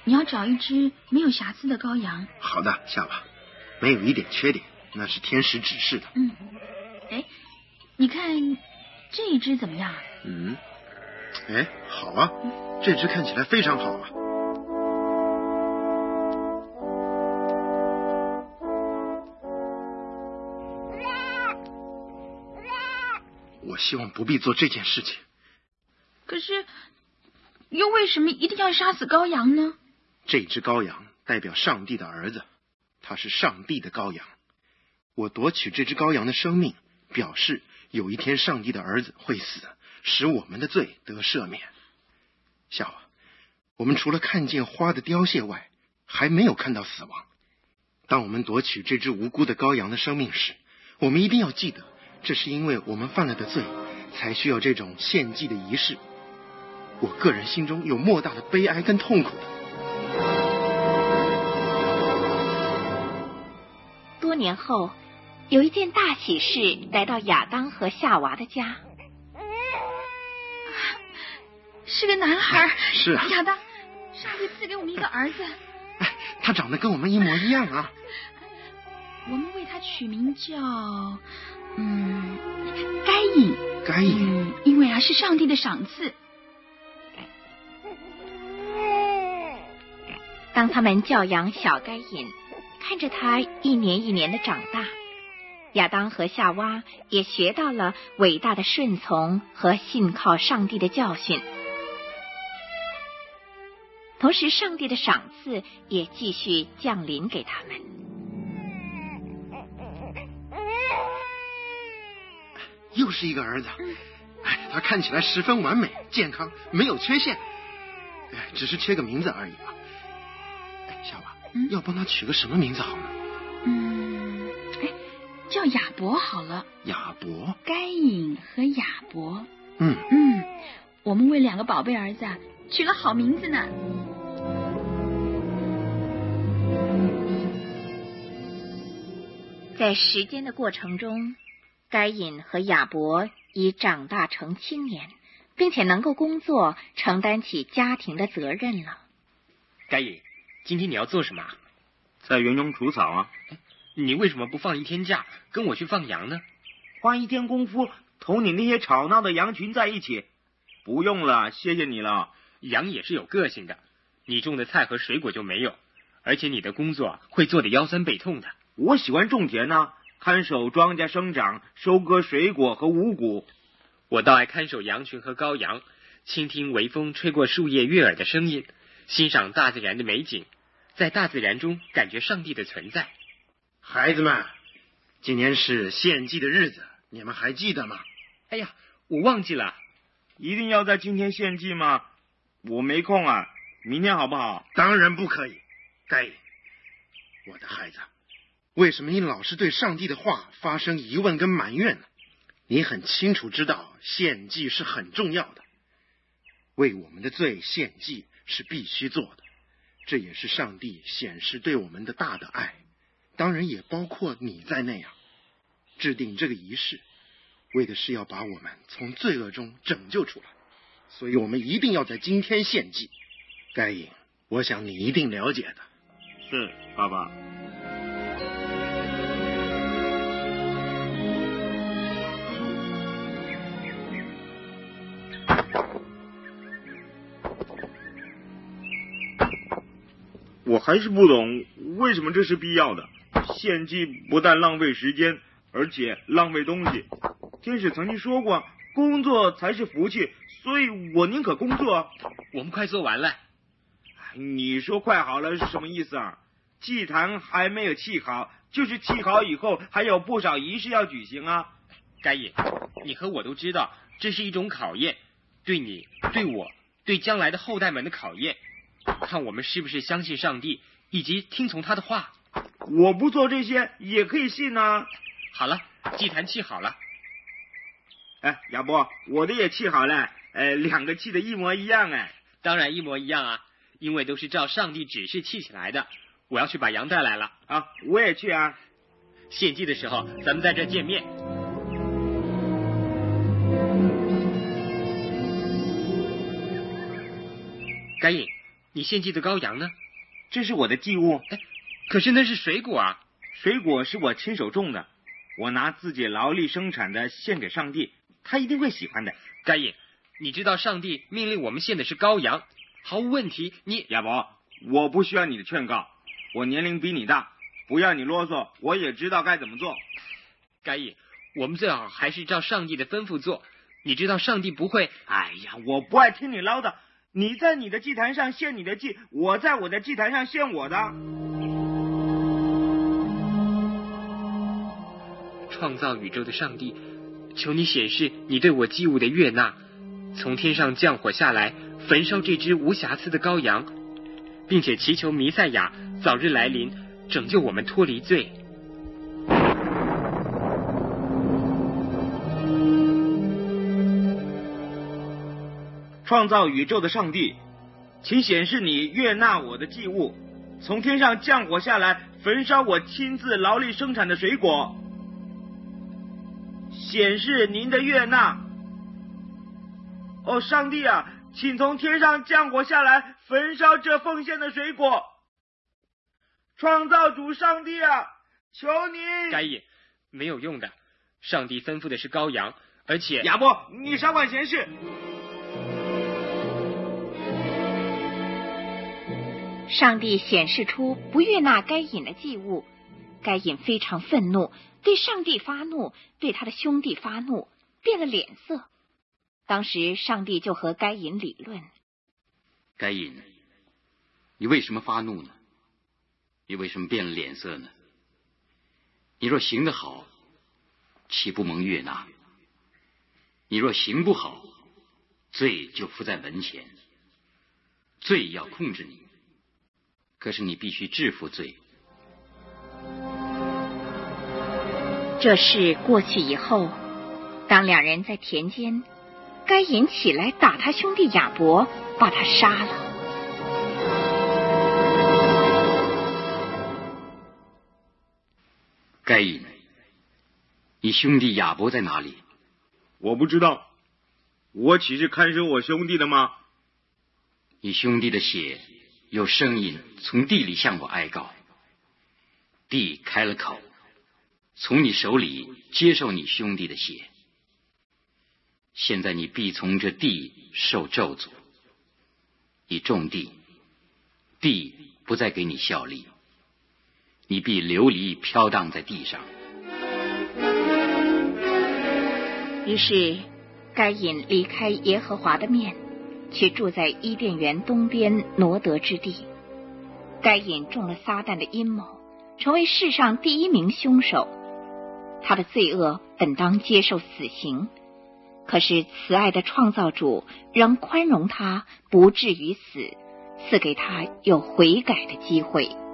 你要找一只没有瑕疵的羔羊。 好的，夏娃，没有一点缺点，那是天使指示的。 哎，你看这一只怎么样？ 哎，好啊，这只看起来非常好啊。我希望不必做这件事情。 可是，又为什么一定要杀死羔羊呢？ 这只羔羊代表上帝的儿子，他是上帝的羔羊。我夺取这只羔羊的生命，表示有一天上帝的儿子会死，使我们的罪得赦免。夏娃，我们除了看见花的凋谢外，还没有看到死亡。当我们夺取这只无辜的羔羊的生命时，我们一定要记得，这是因为我们犯了的罪，才需要这种献祭的仪式。我个人心中有莫大的悲哀跟痛苦的。 多年后，有一件大喜事来到亚当和夏娃的家。 是个男孩。 是啊， 亚当，上帝赐给我们一个儿子。 他长得跟我们一模一样啊。 我们为他取名叫该隐。 该隐， 因为是上帝的赏赐。 当他们教养小该隐，看着他一年一年的长大，亚当和夏娃也学到了伟大的顺从和信靠上帝的教训。同时，上帝的赏赐也继续降临给他们。 又是一个儿子。他看起来十分完美、健康，没有缺陷。只是缺个名字而已吧。夏娃，要帮他取个什么名字好呢？ 叫亚伯好了。 亚伯， 该隐和亚伯。我们为2个宝贝儿子取了好名字呢。 在时间的过程中，该隐和亚伯已长大成青年，并且能够工作，承担起家庭的责任了。 该隐，今天你要做什么？ 在园中除草啊。 你为什么不放一天假，跟我去放羊呢？ 花一天功夫同你那些吵闹的羊群在一起。不用了，谢谢你了。 羊也是有个性的，你种的菜和水果就没有，而且你的工作会做得腰酸背痛的。 我喜欢种田呢，看守庄稼生长，收割水果和五谷。 我倒爱看守羊群和羔羊，倾听微风吹过树叶悦耳的声音，欣赏大自然的美景，在大自然中感觉上帝的存在。 孩子们，今天是献祭的日子，你们还记得吗？ 哎呀，我忘记了。 一定要在今天献祭吗？我没空啊，明天好不好？ 当然不可以。该隐，我的孩子，为什么你老是对上帝的话发生疑问跟埋怨呢？你很清楚知道献祭是很重要的，为我们的罪献祭是必须做的，这也是上帝显示对我们的大的爱，当然也包括你在内啊。制定这个仪式，为的是要把我们从罪恶中拯救出来，所以我们一定要在今天献祭。该隐，我想你一定了解的。 是，爸爸。我还是不懂为什么这是必要的。献祭不但浪费时间，而且浪费东西。天使曾经说过，工作才是福气，所以我宁可工作。 我们快做完了。 你说快好了是什么意思啊？祭坛还没有砌好，就是砌好以后还有不少仪式要举行啊。 该隐，你和我都知道，这是一种考验，对你、对我、对将来的后代们的考验，看我们是不是相信上帝，以及听从他的话。 我不做这些也可以信啊。 好了，祭坛砌好了。 亚伯，我的也砌好了，2个砌的一模一样哎。 当然一模一样啊，因为都是照上帝指示砌起来的。我要去把羊带来了啊，我也去啊。 献祭的时候咱们在这见面。该隐， 你献祭的羔羊呢？ 这是我的祭物。 可是那是水果啊！ 水果是我亲手种的，我拿自己劳力生产的献给上帝，他一定会喜欢的。 该隐，你知道上帝命令我们献的是羔羊，毫无问题。 亚伯，我不需要你的劝告，我年龄比你大，不要你啰嗦，我也知道该怎么做。 该隐，我们最好还是照上帝的吩咐做。你知道上帝不会…… 哎呀，我不爱听你唠叨。你在你的祭坛上献你的祭，我在我的祭坛上献我的。 创造宇宙的上帝，求你显示你对我祭物的悦纳，从天上降火下来，焚烧这只无瑕疵的羔羊，并且祈求弥赛亚早日来临，拯救我们脱离罪。 创造宇宙的上帝，请显示你悦纳我的祭物，从天上降火下来，焚烧我亲自劳力生产的水果，显示您的悦纳。哦，上帝啊，请从天上降火下来，焚烧这奉献的水果。创造主上帝啊，求你！ 该隐，没有用的，上帝吩咐的是羔羊，而且…… 亚伯，你少管闲事。 上帝显示出不悦纳该隐的祭物，该隐非常愤怒，对上帝发怒，对他的兄弟发怒，变了脸色。当时上帝就和该隐理论： 该隐，你为什么发怒呢？你为什么变了脸色呢？你若行得好，岂不蒙悦纳？你若行不好，罪就伏在门前，罪要控制你，可是你必须制服罪。 这事过去以后，当两人在田间，该隐起来打他兄弟亚伯，把他杀了。 该隐，你兄弟亚伯在哪里？ 我不知道，我岂是看守我兄弟的吗？ 你兄弟的血有声音从地里向我哀告，地开了口，从你手里接受你兄弟的血。现在你必从这地受咒诅，你种地，地不再给你效力，你必流离飘荡在地上。 于是该隐离开耶和华的面，去住在伊甸园东边挪得之地。该隐中了撒旦的阴谋，成为世上第一名凶手。他的罪恶本当接受死刑，可是慈爱的创造主仍宽容他，不至于死，赐给他有悔改的机会。